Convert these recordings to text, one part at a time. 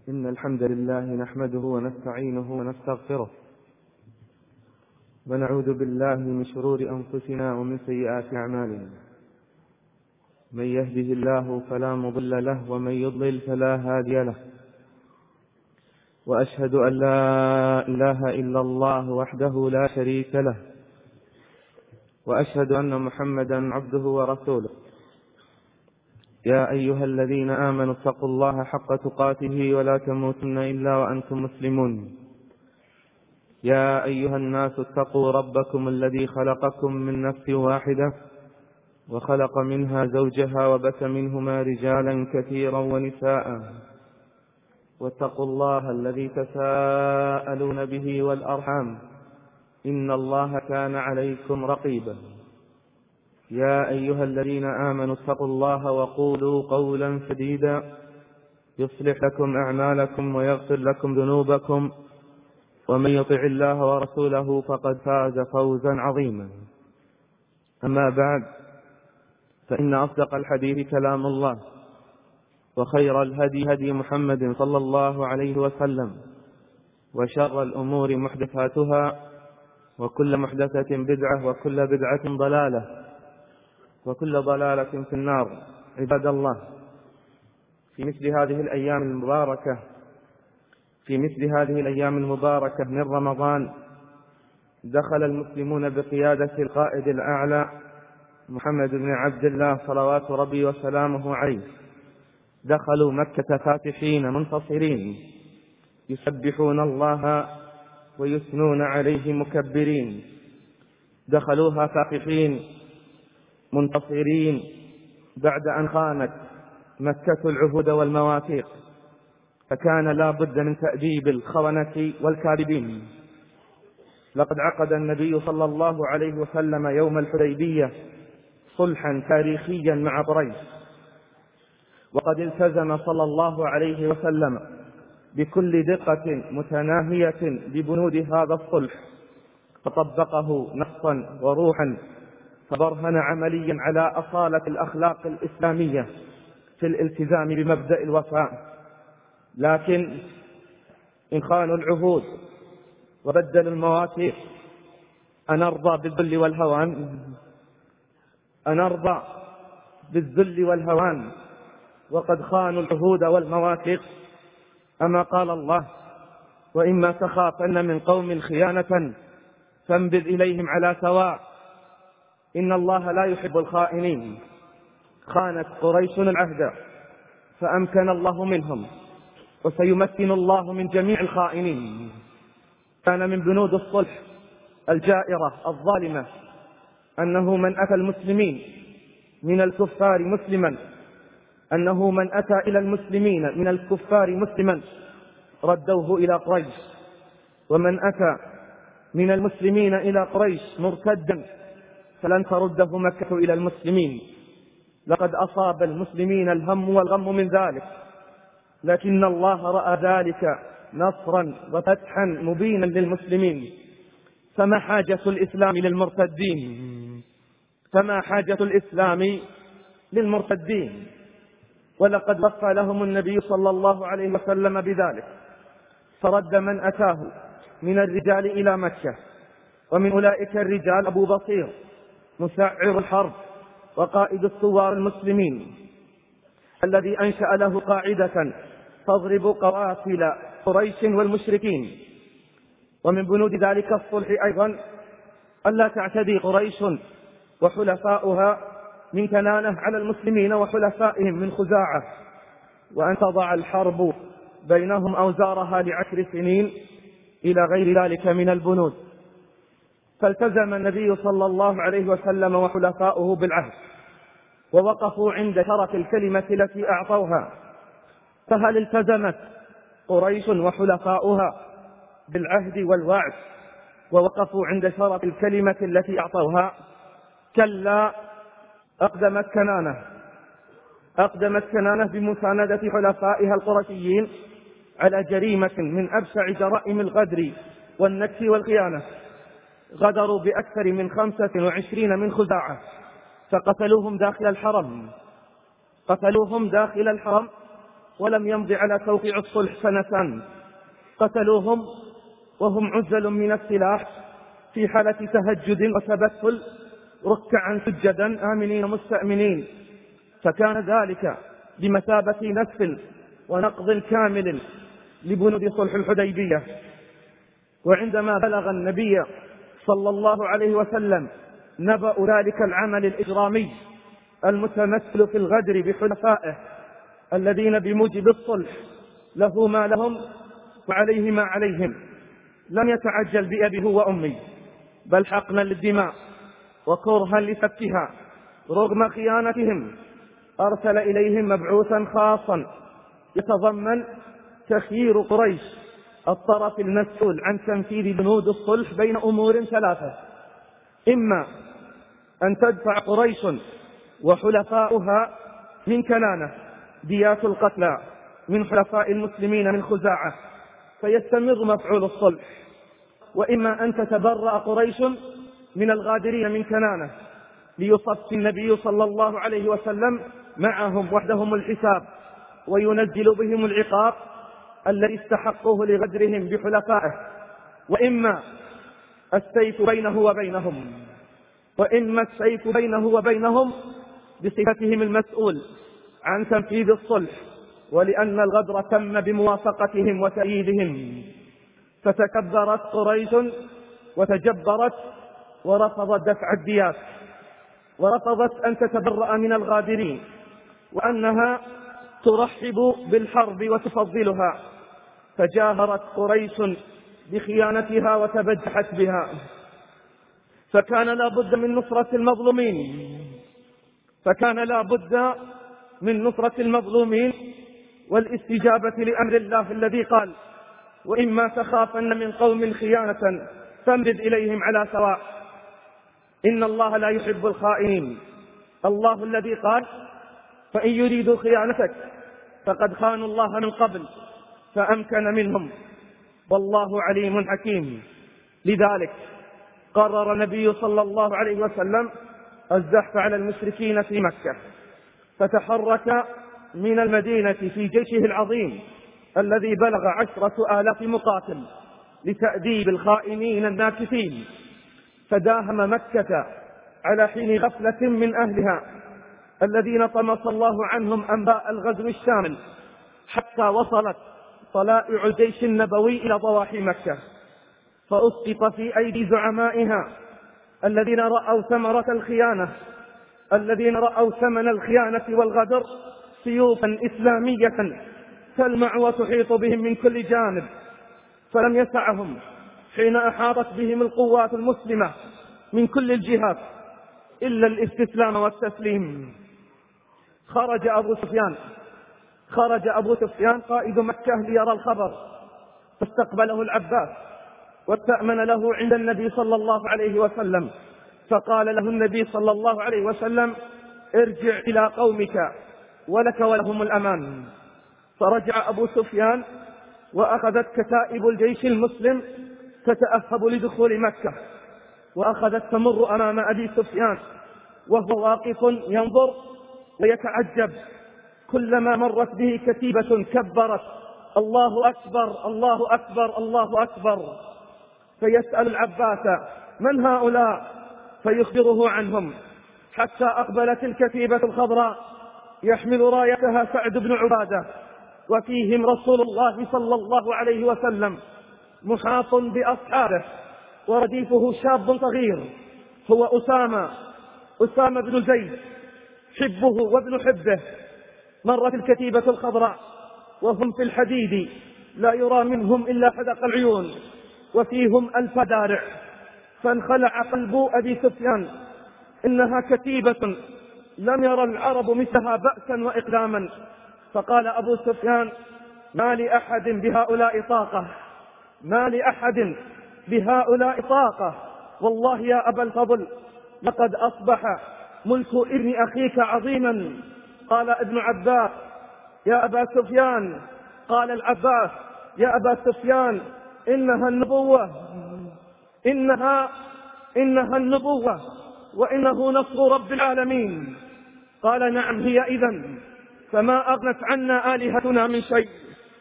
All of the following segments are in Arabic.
إن الحمد لله نحمده ونستعينه ونستغفره ونعوذ بالله من شرور أنفسنا ومن سيئات أعمالنا. من يهده الله فلا مضل له ومن يضلل فلا هادي له. وأشهد أن لا إله إلا الله وحده لا شريك له، وأشهد أن محمدا عبده ورسوله. يا أيها الذين آمنوا اتقوا الله حق تقاته ولا تموتن إلا وأنتم مسلمون. يا أيها الناس اتقوا ربكم الذي خلقكم من نفس واحدة وخلق منها زوجها وبث منهما رجالا كثيرا ونساء، واتقوا الله الذي تساءلون به والأرحام إن الله كان عليكم رقيبا. يا أيها الذين آمنوا اتقوا الله وقولوا قولا سديدا يصلح لكم أعمالكم ويغفر لكم ذنوبكم، ومن يطع الله ورسوله فقد فاز فوزا عظيما. أما بعد، فإن أصدق الحديث كلام الله، وخير الهدي هدي محمد صلى الله عليه وسلم، وشر الأمور محدثاتها، وكل محدثة بدعة، وكل بدعة ضلالة، وكل ضلالة في النار. عباد الله، في مثل هذه الأيام المباركة من رمضان، دخل المسلمون بقيادة القائد الأعلى محمد بن عبد الله صلوات ربي وسلامه عليه، دخلوا مكة فاتحين منتصرين، يسبحون الله ويثنون عليه مكبرين. دخلوها فاتحين منتصرين بعد أن خانت مكة العهود والمواثيق، فكان لا بد من تأديب الخونة والكاذبين. لقد عقد النبي صلى الله عليه وسلم يوم الحديبية صلحا تاريخيا مع قريش، وقد التزم صلى الله عليه وسلم بكل دقة متناهية ببنود هذا الصلح، فطبقه نصا وروحا، فبرهن عمليا على أصالة الأخلاق الإسلامية في الالتزام بمبدأ الوفاء. لكن إن خانوا العهود وبدلوا المواثيق، أنرضى بالذل والهوان وقد خانوا العهود والمواثيق؟ أما قال الله: وإما تخافن من قوم خيانة فانبذ إليهم على سواء إن الله لا يحب الخائنين. خانت قريش العهد فأمكن الله منهم، وسيمكن الله من جميع الخائنين. كان من بنود الصلح الجائرة الظالمة أنه من أتى المسلمين من الكفار مسلما من الكفار مسلما ردوه إلى قريش، ومن أتى من المسلمين إلى قريش مرتدا فلن ترده مكة إلى المسلمين. لقد أصاب المسلمين الهم والغم من ذلك، لكن الله رأى ذلك نصرا وفتحا مبينا للمسلمين. فما حاجة الإسلام للمرتدين؟ ولقد وفى لهم النبي صلى الله عليه وسلم بذلك، فرد من أتاه من الرجال إلى مكة. ومن أولئك الرجال أبو بصير مسعر الحرب وقائد الثوار المسلمين، الذي أنشأ له قاعدة تضرب قوافل قريش والمشركين. ومن بنود ذلك الصلح أيضا ألا تعتدي قريش وحلفاؤها من كنانة على المسلمين وحلفائهم من خزاعة، وأن تضع الحرب بينهم أوزارها ل10 سنين إلى غير ذلك من البنود. فالتزم النبي صلى الله عليه وسلم وحلفاؤه بالعهد، ووقفوا عند شرف الكلمة التي أعطوها. فهل التزمت قريش وحلفاؤها بالعهد والوعد ووقفوا عند شرف الكلمة التي أعطوها؟ كلا، أقدمت كنانة بمساندة حلفائها القرشيين على جريمة من أبشع جرائم الغدر والنكس والخيانة. غدروا بأكثر من 25 من خزاعة، فقتلوهم داخل الحرم ولم يمض على توقيع الصلح سنتان، قتلوهم وهم عزل من السلاح في حالة تهجد وتبتل ركعا سجدا آمنين مستأمنين، فكان ذلك بمثابة نسف ونقض كامل لبنود صلح الحديبية. وعندما بلغ النبي صلى الله عليه وسلم نبأ ذلك العمل الإجرامي المتمثل في الغدر بحلفائه الذين بموجب الصلح له ما لهم وعليه ما عليهم، لم يتعجل بأبيه وأمي، بل حقنا للدماء وكرها لسفكها رغم خيانتهم أرسل إليهم مبعوثا خاصا يتضمن تخيير قريش الطرف المسؤول عن تنفيذ بنود الصلح بين أمور ثلاثة: إما أن تدفع قريش وحلفاؤها من كنانة ديات القتلى من حلفاء المسلمين من خزاعة فيستمر مفعول الصلح، وإما أن تتبرأ قريش من الغادرين من كنانة ليصفي النبي صلى الله عليه وسلم معهم وحدهم الحساب وينزل بهم العقاب الذي استحقوه لغدرهم بحلفائه، وإما السيف بينه وبينهم بصفتهم المسؤول عن تنفيذ الصلح، ولأن الغدر تم بموافقتهم وتأييدهم. فتكبرت قريش وتجبرت ورفضت دفع الديات، ورفضت أن تتبرأ من الغادرين، وأنها ترحب بالحرب وتفضلها، فجاهرت قريش بخيانتها وتبجحت بها. فكان لا بد من نصرة المظلومين والاستجابة لأمر الله الذي قال: وإما تخافن من قوم خيانة فانبذ إليهم على سواء إن الله لا يحب الخائنين. الله الذي قال: فإن يريدوا خيانتك فقد خانوا الله من قبل فأمكن منهم والله عليم حكيم. لذلك قرر النبي صلى الله عليه وسلم الزحف على المشركين في مكة، فتحرك من المدينة في جيشه العظيم الذي بلغ 10,000 مقاتل لتأديب الخائنين الناكثين، فداهم مكة على حين غفلة من أهلها الذين طمس الله عنهم أنباء الغزو الشامل، حتى وصلت طلائع الجيش النبوي إلى ضواحي مكة، فأسقط في أيدي زعمائها الذين رأوا ثمن الخيانة والغدر سيوفا إسلامية تلمع وتحيط بهم من كل جانب، فلم يسعهم حين أحاطت بهم القوات المسلمة من كل الجهات إلا الاستسلام والتسليم. خرج أبو سفيان قائد مكة ليرى الخبر، فاستقبله العباس واستأمن له عند النبي صلى الله عليه وسلم، فقال له النبي صلى الله عليه وسلم: ارجع إلى قومك ولك ولهم الأمان. فرجع أبو سفيان وأخذت كتائب الجيش المسلم تتأهب لدخول مكة، وأخذت تمر أمام أبي سفيان وهو واقف ينظر ويتعجب، كلما مرت به كتيبة كبرت: الله أكبر الله أكبر الله أكبر. فيسأل العباس: من هؤلاء؟ فيخبره عنهم، حتى أقبلت الكتيبة الخضراء يحمل رايتها سعد بن عبادة، وفيهم رسول الله صلى الله عليه وسلم محاط بأصحابه، ورديفه شاب صغير هو أسامة بن زيد حبه وابن حبه. مرت الكتيبة الخضراء وهم في الحديد لا يرى منهم إلا حدق العيون، وفيهم 1000 دارع، فانخلع قلب أبي سفيان، إنها كتيبة لم يرى العرب مثلها بأسا وإقداما. فقال أبو سفيان: ما لأحد بهؤلاء طاقة، والله يا أبا الفضل لقد أصبح ملك ابن أخيك عظيما. قال ابن عباس: يا أبا سفيان، قال العباس: يا أبا سفيان، إنها النبوة وإنه نصر رب العالمين. قال: نعم هي إذن، فما أغنت عنا آلهتنا من شيء.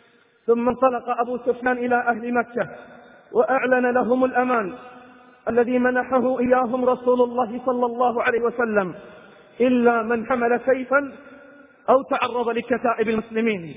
ثم انطلق أبو سفيان إلى أهل مكة وأعلن لهم الأمان الذي منحه إياهم رسول الله صلى الله عليه وسلم، إلا من حمل سيفا أو تعرض لكتائب المسلمين.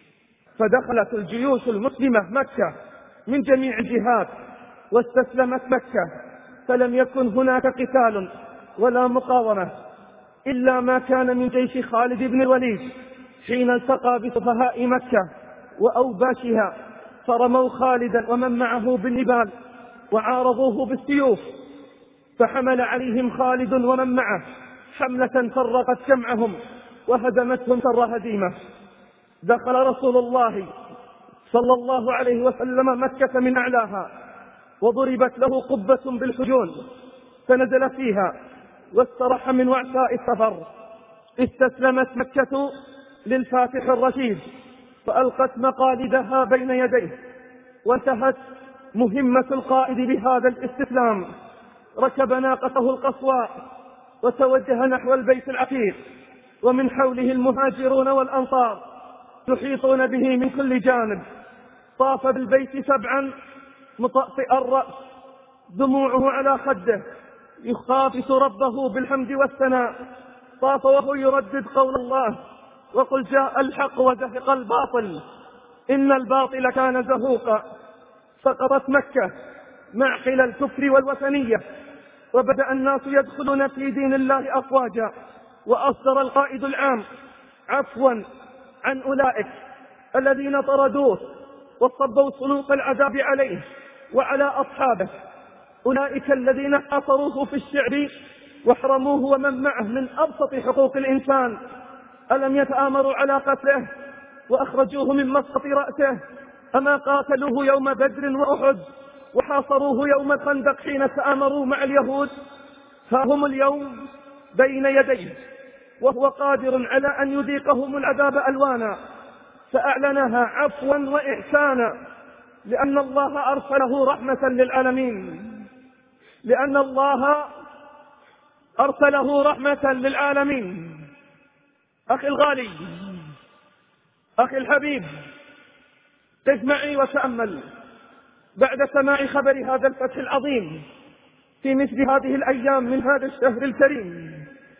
فدخلت الجيوش المسلمة مكة من جميع الجهات واستسلمت مكة، فلم يكن هناك قتال ولا مقاومة إلا ما كان من جيش خالد بن الوليد حين التقى بسفهاء مكة وأوباشها، فرموا خالدا ومن معه بالنبال وعارضوه بالسيوف، فحمل عليهم خالد ومن معه حملة فرقت جمعهم وهدمتهم شر هديمة. دخل رسول الله صلى الله عليه وسلم مكة من أعلاها، وضربت له قبة بالحجون فنزل فيها واستراح من وعثاء السفر. استسلمت مكة للفاتح الرشيد فألقت مقالدها بين يديه، وانتهت مهمة القائد بهذا الاستسلام. ركب ناقته القصواء وتوجه نحو البيت العتيق، ومن حوله المهاجرون والأنصار يحيطون به من كل جانب. طاف بالبيت 7 مطأطئ الرأس، دموعه على خده، يخافت ربه بالحمد والثناء. طاف وهو يردد قول الله: وقل جاء الحق وزهق الباطل إن الباطل كان زهوقا. سقطت مكة معقل الكفر والوثنية، وبدأ الناس يدخلون في دين الله أفواجا. وأصدر القائد العام عفوا عن أولئك الذين طردوه وصبوا صنوف العذاب عليه وعلى أصحابه، أولئك الذين حاصروه في الشعب واحرموه ومن معه من أبسط حقوق الإنسان. ألم يتآمروا على قتله وأخرجوه من مسقط رأسه؟ أما قاتلوه يوم بدر وأحد وحاصروه يوم الخندق حين تآمروا مع اليهود؟ فهم اليوم بين يديه وهو قادر على أن يذيقهم العذاب ألوانا، فأعلنها عفوا وإحسانا، لأن الله أرسله رحمة للعالمين، لأن الله أرسله رحمة للعالمين. أخي الغالي، أخي الحبيب، قف معي وتأمل بعد سماع خبر هذا الفتح العظيم في مثل هذه الأيام من هذا الشهر الكريم.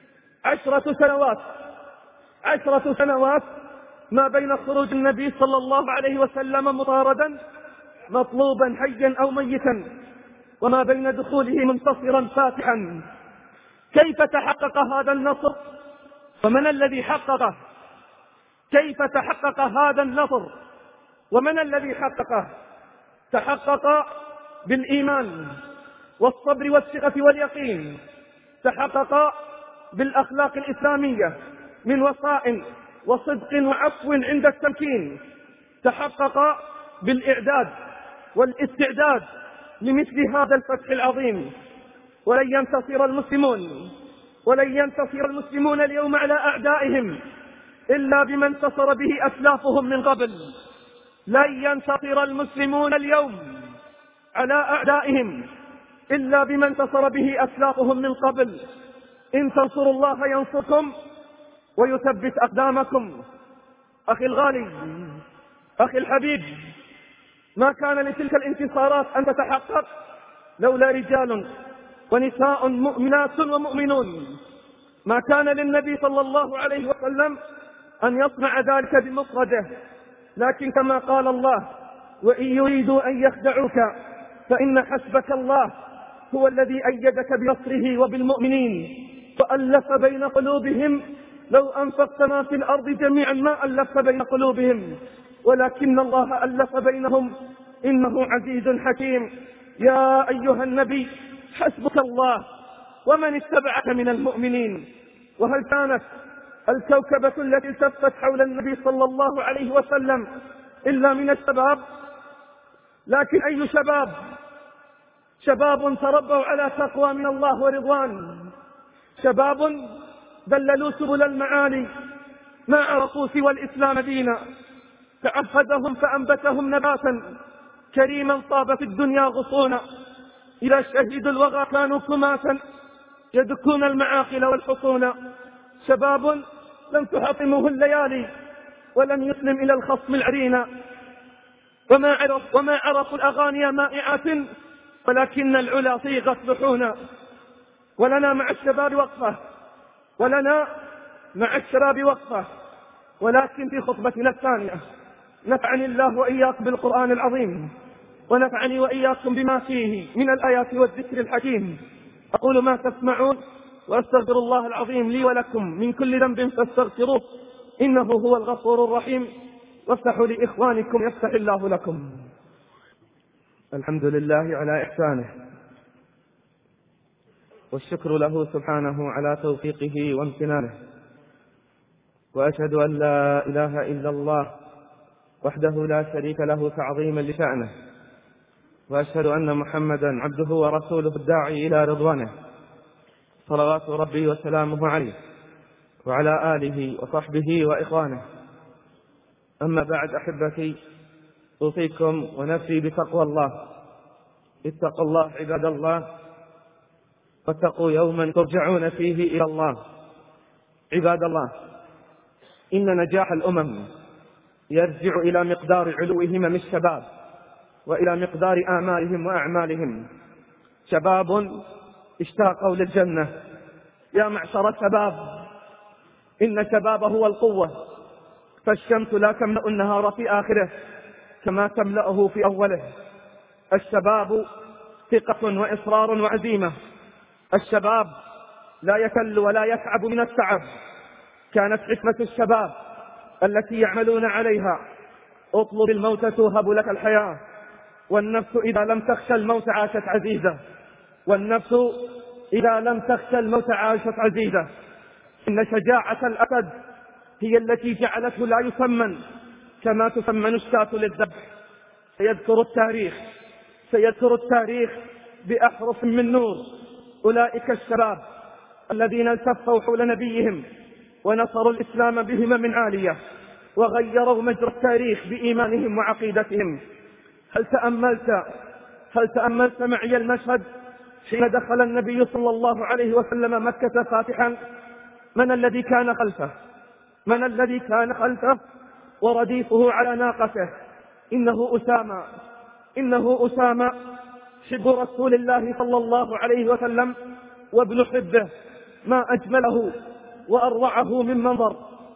10 سنوات ما بين خروج النبي صلى الله عليه وسلم مطاردا مطلوبا حيا أو ميتا، وما بين دخوله منتصرا فاتحا. كيف تحقق هذا النصر؟ ومن الذي حققه؟ كيف تحقق هذا النصر ومن الذي حققه؟ تحقق بالإيمان والصبر والثقة واليقين، تحقق بالأخلاق الإسلامية من وفاء وصدق وعفو عند التمكين، تحقق بالإعداد والاستعداد لمثل هذا الفتح العظيم. ولن ينتصر المسلمون اليوم على أعدائهم إلا بما انتصر به أسلافهم من قبل. لن ينتصر المسلمون اليوم على أعدائهم إلا بما انتصر به أسلافهم من قبل. إن تنصروا الله ينصركم ويثبت أقدامكم. أخي الغالي، أخي الحبيب، ما كان لتلك الانتصارات أن تتحقق لولا رجال ونساء مؤمنات ومؤمنون. ما كان للنبي صلى الله عليه وسلم أن يصنع ذلك بمفرده، لكن كما قال الله: وإن يريدوا أن يخدعوك فإن حسبك الله هو الذي أيدك بنصره وبالمؤمنين وألف بين قلوبهم لو أنفقت ما في الأرض جميعا ما ألفت بين قلوبهم ولكن الله ألف بينهم إنه عزيز حكيم. يا أيها النبي حسبك الله ومن اتبعك من المؤمنين. وهل كانت الكوكبة التي التفت حول النبي صلى الله عليه وسلم إلا من الشباب؟ لكن أي شباب؟ شباب تربوا على تقوى من الله ورضوان، شباب دللوا سبل المعالي ما عرفوا سوى الإسلام دينا، تعهدهم فأنبتهم نباتا كريما طاب في الدنيا غصونا. إذا شهدوا الوغى كانوا كماتا يدكون المعاقل والحصون. شباب لم تحطمه الليالي، ولم يسلم إلى الخصم العرينا، وما عرفوا الأغاني مائعات، ولكن العلا صيغت لحونا. ولنا مع الشباب وقفة، ولنا مع الشباب وقفة، ولكن في خطبتنا الثانية نفعني الله وإياكم بالقرآن العظيم، ونفعني وإياكم بما فيه من الآيات والذكر الحكيم. أقول ما تسمعون، وأستغفر الله العظيم لي ولكم من كل ذنب فاستغفروه، إنه هو الغفور الرحيم. وافتحوا لإخوانكم يفتح الله لكم. الحمد لله على إحسانه، والشكر له سبحانه على توفيقه وامتنانه، وأشهد أن لا إله إلا الله وحده لا شريك له تعظيما لشأنه، وأشهد أن محمدا عبده ورسوله الداعي إلى رضوانه، صلوات ربي وسلامه عليه وعلى آله وصحبه وإخوانه. أما بعد، أحبتي، أوصيكم ونفسي بتقوى الله. اتقوا الله عباد الله، واتقوا يوما ترجعون فيه إلى الله. عباد الله، إن نجاح الأمم يرجع إلى مقدار علو همم الشباب، وإلى مقدار آمالهم وأعمالهم. شباب اشتاقوا للجنة. يا معشر الشباب، إن الشباب هو القوة، فالشمس لا تملأ النهار في آخره كما تملأه في أوله. الشباب ثقة وإصرار وعزيمة. الشباب لا يكل ولا يتعب من التعب. كانت حكمة الشباب التي يعملون عليها: اطلب الموت توهب لك الحياة، والنفس إذا لم تخشى الموت عاشت عزيزة، والنفس إذا لم تخشى الموت عاشت عزيزة. إن شجاعة الأسد هي التي جعلته لا يثمن كما تثمن الشاة للذبح. سيذكر التاريخ بأحرف من نور أولئك الشباب الذين التفوا حول نبيهم ونصروا الإسلام بهمم عالية، وغيروا مجرى التاريخ بإيمانهم وعقيدتهم. هل تأملت معي المشهد حين دخل النبي صلى الله عليه وسلم مكة فاتحا؟ من الذي كان خلفه ورديفه على ناقته؟ إنه أسامة حب رسول الله صلى الله عليه وسلم وابن حبه، ما أجمله وأروعه من منظر.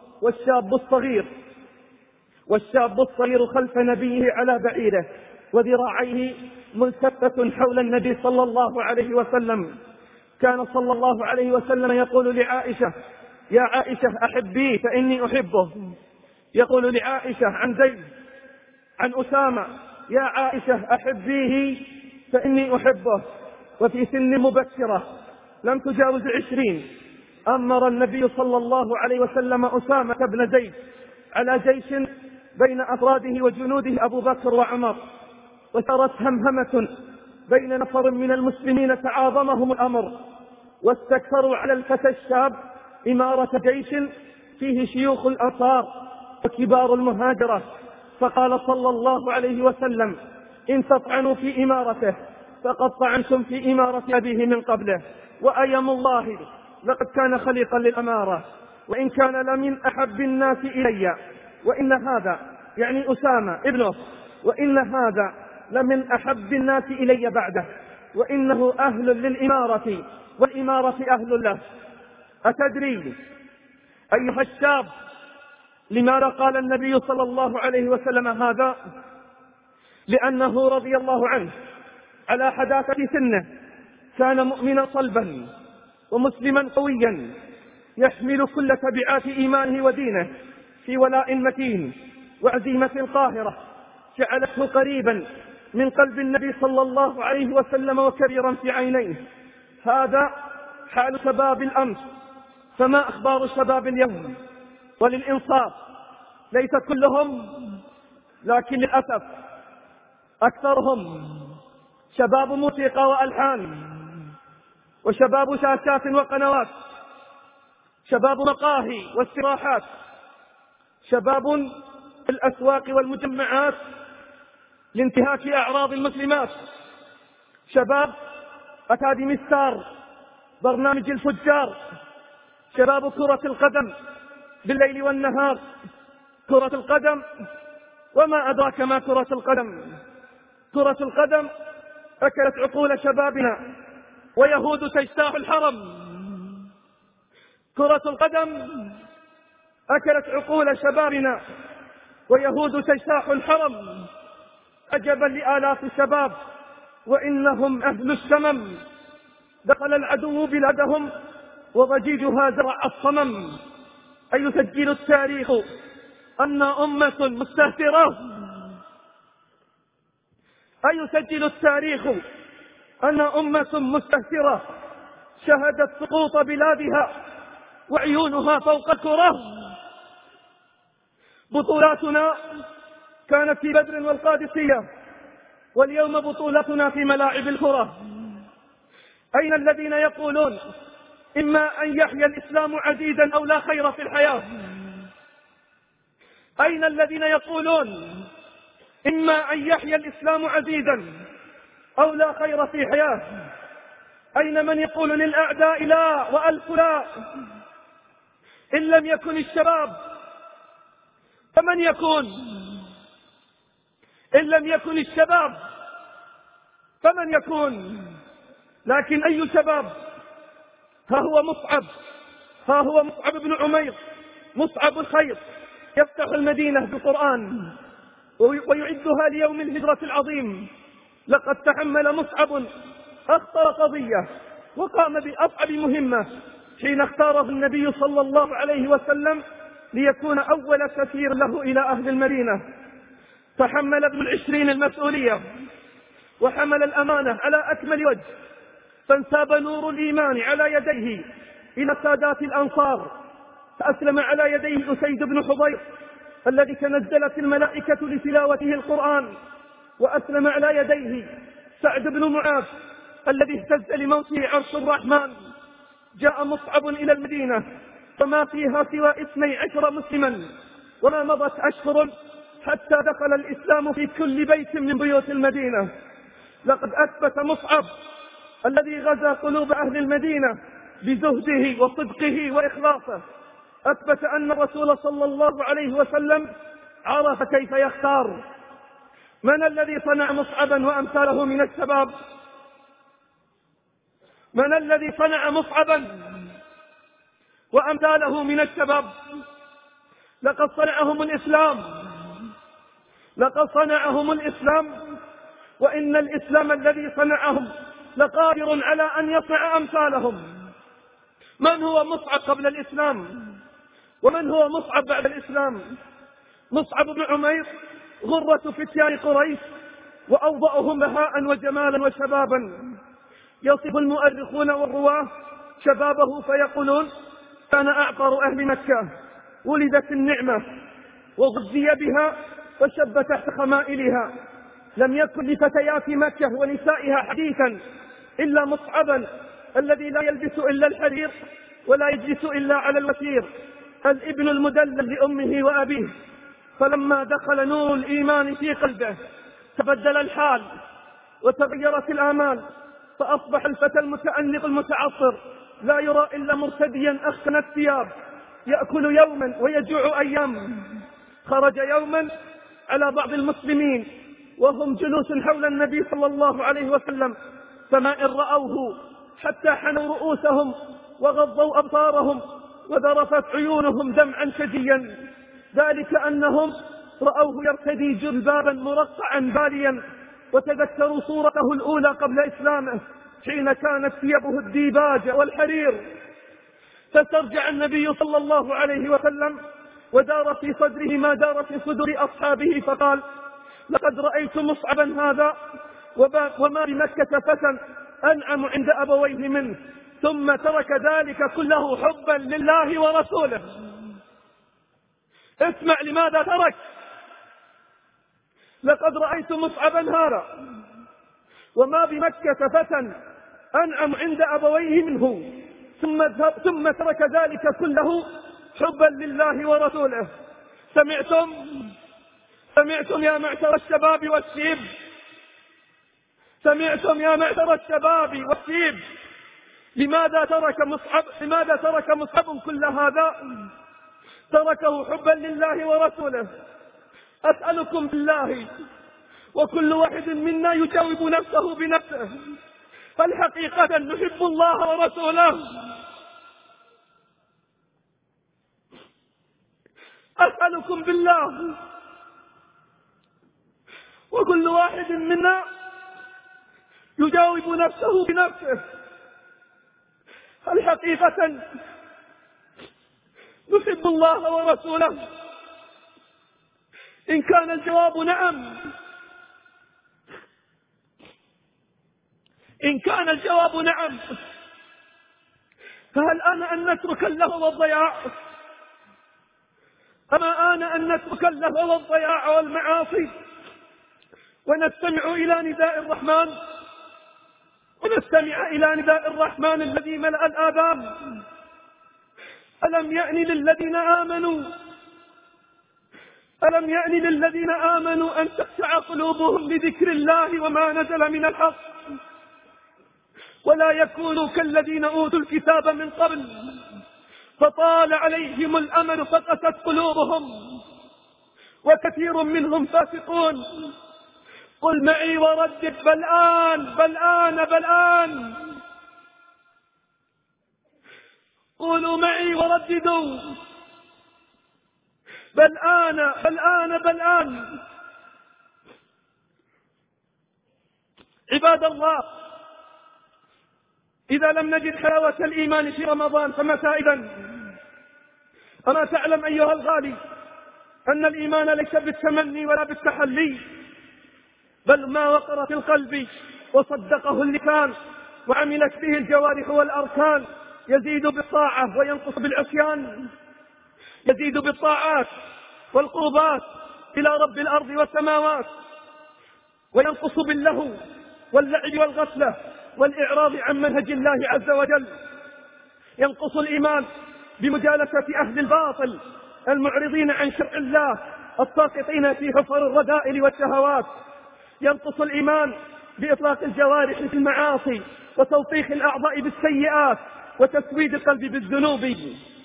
والشاب الصغير خلف نبيه على بعيره، وذراعيه ملتفة حول النبي صلى الله عليه وسلم. كان صلى الله عليه وسلم يقول لعائشة: يا عائشة أحبيه فإني أحبه. يقول لعائشة عن زيد عن أسامة: يا عائشة أحبيه فإني أحبه. وفي سن مبكرة لم تجاوز 20 أمر النبي صلى الله عليه وسلم أسامة بن زيد على جيش بين أفراده وجنوده أبو بكر وعمر، وثارت همهمة بين نفر من المسلمين تعاظمهم الأمر، واستكثروا على الفتى الشاب إمارة جيش فيه شيوخ الأنصار وكبار المهاجرة. فقال صلى الله عليه وسلم: إن تطعنوا في إمارته فقد طعنتم في إمارة أبيه من قبله، وأيم الله لقد كان خليقا للأمارة، وإن كان لمن أحب الناس إلي، وإن هذا يعني أسامة ابنه، وإن هذا لمن أحب الناس إلي بعده، وإنه أهل للإمارة والإمارة أهل له. أتدري أيها الشاب لماذا قال النبي صلى الله عليه وسلم هذا؟ لأنه رضي الله عنه على حداثة سنه كان مؤمنا صلبا ومسلما قويا، يحمل كل تبعات إيمانه ودينه في ولاء متين وعزيمة قاهرة، جعلته قريبا من قلب النبي صلى الله عليه وسلم وكبيرا في عينيه. هذا حال شباب الأمس، فما أخبار شباب اليوم؟ وللإنصاف ليس كلهم، لكن للأسف أكثرهم شباب موسيقى وألحان، وشباب شاشات وقنوات، شباب مقاهي واستراحات، شباب في الأسواق والمجمعات لانتهاك أعراض المسلمات، شباب أكاديمي ستار، برنامج الفجار، شباب كرة القدم، بالليل والنهار. كرة القدم، وما أدراك ما كرة القدم. كرة القدم أكلت عقول شبابنا، ويهود تجتاح الحرم. كرة القدم أكلت عقول شبابنا، ويهود تجتاح الحرم. عجبا لآلاف الشباب وإنهم أهل الشمم. دخل العدو بلادهم وضجيجها زرع الصمم. أيسجل التاريخ أن أمة مستهترة، أيسجل التاريخ أن أمة مستهترة شهدت سقوط بلادها وعيونها فوق الكرة. بطولاتنا كانت في بدر والقادسية، واليوم بطولتنا في ملاعب الكرة. أين الذين يقولون إما أن يحيا الإسلام عزيزا أو لا خير في الحياة؟ أين الذين يقولون إما أن يحيا الإسلام عزيزا أو لا خير في حياة؟ أين من يقول للأعداء لا وألف لا؟ إن لم يكن الشباب فمن يكون؟ إن لم يكن الشباب فمن يكون؟ لكن أي شباب؟ ها هو مصعب بن عمير، مصعب الخير، يفتح المدينة بالقرآن ويعدها ليوم الهجرة العظيم. لقد تحمل مصعب أخطر قضية وقام بأصعب مهمة حين اختاره النبي صلى الله عليه وسلم ليكون أول سفير له إلى أهل المدينة. تحمل ابن 20 المسؤولية وحمل الأمانة على أكمل وجه، فانساب نور الإيمان على يديه إلى سادات الأنصار. فأسلم على يديه أسيد بن حضير الذي تنزلت الملائكة لتلاوته القرآن، وأسلم على يديه سعد بن معاذ الذي اهتز لموته عرش الرحمن. جاء مصعب إلى المدينة فما فيها سوى 12 مسلما، وما مضت أشهر حتى دخل الإسلام في كل بيت من بيوت المدينة. لقد أثبت مصعب الذي غزا قلوب أهل المدينة بزهده وصدقه وإخلاصه، أثبت أن الرسول صلى الله عليه وسلم عرف كيف يختار. من الذي صنع مصعبا وأمثاله من الشباب؟ من الذي صنع مصعبا وأمثاله من الشباب؟ لقد صنعهم الإسلام، لقد صنعهم الإسلام، وإن الإسلام الذي صنعهم لقادر على أن يصنع أمثالهم. من هو مصعب قبل الإسلام؟ ومن هو مصعب بعد الإسلام؟ مصعب بن عمير غرة فتيان قريش وأوضأهم بهاء وجمالا وشبابا. يصف المؤرخون والرواه شبابه فيقولون كان أعقر أهل مكة، ولد في النعمة وغذي بها وشب تحت خمائلها. لم يكن لفتيات مكة ونسائها حديثا إلا مصعبا الذي لا يلبس إلا الحرير ولا يجلس إلا على الوتير، الابن المدلل لأمه وأبيه. فلما دخل نور الإيمان في قلبه تبدل الحال وتغيرت الآمال، فأصبح الفتى المتأنق المتعصر لا يرى إلا مرتديا أخشن الثياب، يأكل يوما ويجوع أيام. خرج يوما على بعض المسلمين وهم جلوس حول النبي صلى الله عليه وسلم، فما إن رأوه حتى حنوا رؤوسهم وغضوا أبصارهم وذرفت عيونهم دمعا شجيا، ذلك أنهم رأوه يرتدي جلبابا مرقعا باليا، وتذكروا صورته الأولى قبل إسلامه حين كانت ثيابه الديباج والحرير. فاسترجع النبي صلى الله عليه وسلم ودار في صدره ما دار في صدور أصحابه، فقال لقد رأيت مصعبا هذا وما بمكة فتى أنعم عند أبويه منه، ثم ترك ذلك كله حبا لله ورسوله. اسمع لماذا ترك. لقد رأيت مصعبا هذا وما بمكة فتى أنعم عند أبويه منه، ثم ترك ذلك كله حبا لله ورسوله. سمعتم يا معشر الشباب والشيب؟ سمعتم يا معشر الشباب والشيب؟ لماذا ترك مصعب كل هذا؟ تركه حبا لله ورسوله. أسألكم بالله، وكل واحد منا يجاوب نفسه بنفسه، هل حقيقة نحب الله ورسوله؟ أسألكم بالله، وكل واحد منا يجاوب نفسه بنفسه، هل حقيقة نحب الله ورسوله؟ إن كان الجواب نعم، إن كان الجواب نعم، فهل آن أن نترك اللهو والضياع؟ أما آن أن نترك اللهو والضياع والمعاصي ونستمع إلى نداء الرحمن، ونستمع إلى نداء الرحمن الذي ملأ الآذان؟ ألم يأن للذين آمنوا أن تخشع قلوبهم لذكر الله وما نزل من الحق، ولا يكونوا كالذين أوتوا الكتاب من قبل فطال عليهم الأمد فقست قلوبهم وكثير منهم فاسقون. قل معي وردد بل آن قولوا معي ورددوا بل آن. عباد الله، إذا لم نجد حلاوة الإيمان في رمضان فمتى إذن؟ أما تعلم أيها الغالي أن الإيمان ليس بالتمني ولا بالتحلي، بل ما وقر في القلب وصدقه اللسان وعملت به الجوارح والأركان يزيد بالطاعة وينقص بالعصيان، يزيد بالطاعات والقربات إلى رب الأرض والسماوات، وينقص باللهو واللعب والغفلة والإعراض عن منهج الله عز وجل. ينقص الإيمان بمجالسة أهل الباطل المعرضين عن شرع الله الساقطين في حفر الرذائل والشهوات. ينقص الإيمان بإطلاق الجوارح في المعاصي وتوطيخ الأعضاء بالسيئات وتسويد القلب بالذنوب.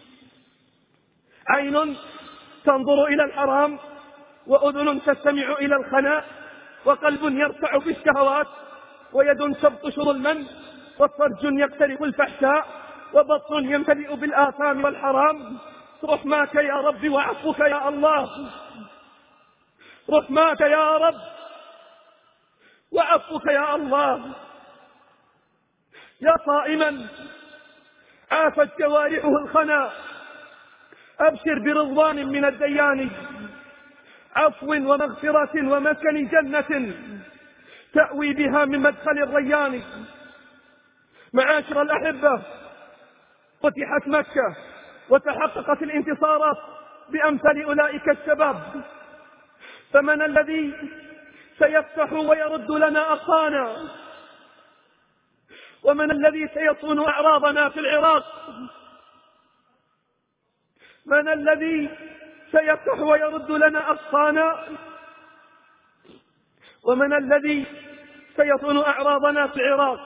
عين تنظر إلى الحرام، وأذن تستمع إلى الخناء، وقلب يرتع بالشهوات، ويد تبطش ظلما، وفرج يقترف الفحشاء، وبطن يمتلئ بالآثام والحرام. رحماك يا رب وعفوك يا الله، رحماك يا رب وعفوك يا الله. يا صائما عافت جوارحه الخنا، أبشر برضوان من الديان، عفو ومغفرة ومسكن جنة تأوي بها من مدخل الريان. معاشر الأحبة، فتحت مكة وتحققت الانتصارات بأمثال أولئك الشباب، فمن الذي سيفتح ويرد لنا أخانا؟ ومن الذي سيصون أعراضنا في العراق؟ من الذي سيفتح ويرد لنا أخانا؟ ومن الذي سيصون أعراضنا في العراق؟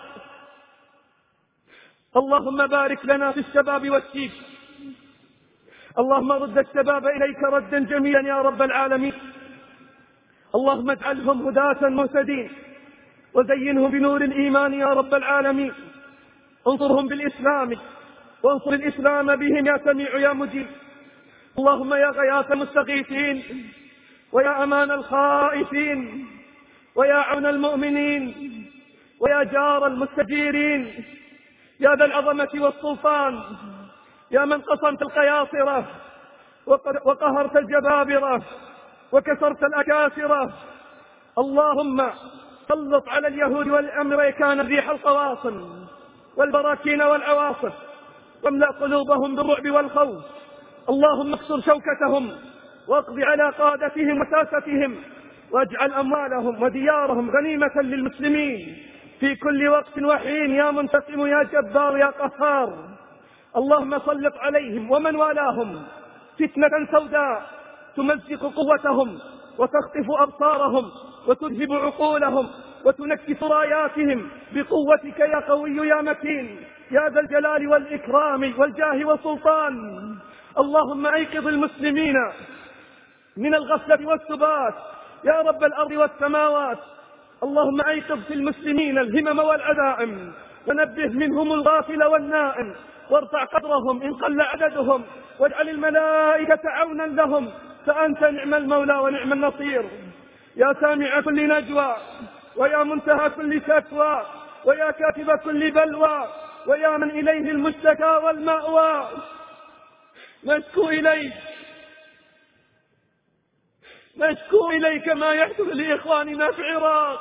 اللهم بارك لنا في الشباب والشيب، اللهم رد الشباب إليك ردا جميلا يا رب العالمين. اللهم اجعلهم هداة مهتدين، وزينهم بنور الإيمان يا رب العالمين. انصرهم بالإسلام، وانصر الإسلام بهم يا سميع يا مجيب. اللهم يا غياث المستغيثين، ويا أمان الخائفين، ويا عون المؤمنين، ويا جار المستجيرين، يا ذا العظمة والسلطان، يا من قصمت القياصرة وقهرت الجبابرة وكسرت الأكاسرة. اللهم سلط على اليهود والأمريكان ريح القواصم والبراكين والعواصف، واملأ قلوبهم بالرعب والخوف. اللهم اكسر شوكتهم، واقض على قادتهم وساستهم، واجعل أموالهم وديارهم غنيمة للمسلمين في كل وقت وحين، يا منتقم يا جبار يا قهار. اللهم سلط عليهم ومن والاهم فتنة سوداء تمزق قوتهم وتخطف أبصارهم وتذهب عقولهم وتنكس راياتهم بقوتك يا قوي يا متين، يا ذا الجلال والإكرام والجاه والسلطان. اللهم أيقظ المسلمين من الغفلة والسبات يا رب الأرض والسماوات. اللهم أيقظ في المسلمين الهمم والعزائم، ونبه منهم الغافل والنائم، وارفع قدرهم إن قل عددهم، واجعل الملائكة عونا لهم، فأنت نعم المولى ونعم النصير. يا سامع كل نجوى، ويا منتهى كل شكوى، ويا كاتب كل بلوى، ويا من إليه المشتكى والمأوى، نشكو إليك ما يحدث لإخواننا في العراق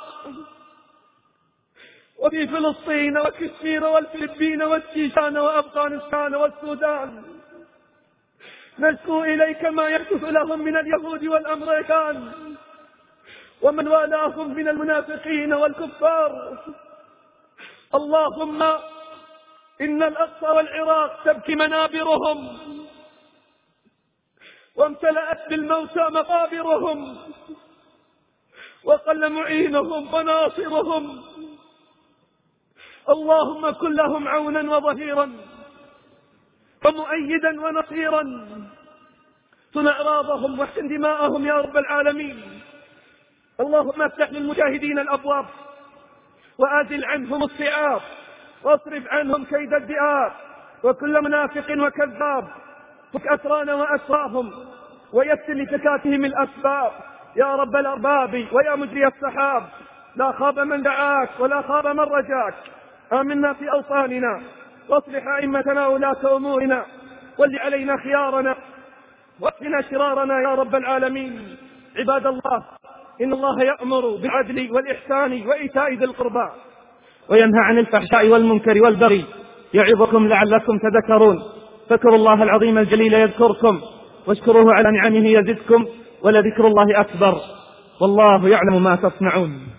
وفي فلسطين وكشمير والفلبين والشيشان وأفغانستان والسودان. نشكو إليك ما يحدث لهم من اليهود والأمريكان ومن والاهم من المنافقين والكفار. اللهم إن الأقصى والعراق تبكي منابرهم، وامتلأت بالموتى مقابرهم، وقل معينهم وناصرهم. اللهم كن لهم عونا وظهيرا ومؤيدا ونصيرا. صن أعراضهم واحسن دماءهم يا رب العالمين. اللهم افتح للمجاهدين الأبواب، وآزل عنهم الصعاب، واصرف عنهم كيد الذئاب وكل منافق وكذاب. فك أسرانا وأسراهم، ويسر لزكاتهم الأسباب يا رب الأرباب ويا مجري السحاب. لا خاب من دعاك ولا خاب من رجاك. آمنا في أوطاننا، واصلح أئمتنا ولاة أمورنا، ول علينا خيارنا، واكفنا شرارنا يا رب العالمين. عباد الله، إن الله يأمر بالعدل والإحسان وإيتاء ذي القربى، وينهى عن الفحشاء والمنكر والبغي، يعظكم لعلكم تذكرون. فاذكروا الله العظيم الجليل يذكركم، واشكروه على نعمه يزدكم، ولذكر الله أكبر، والله يعلم ما تصنعون.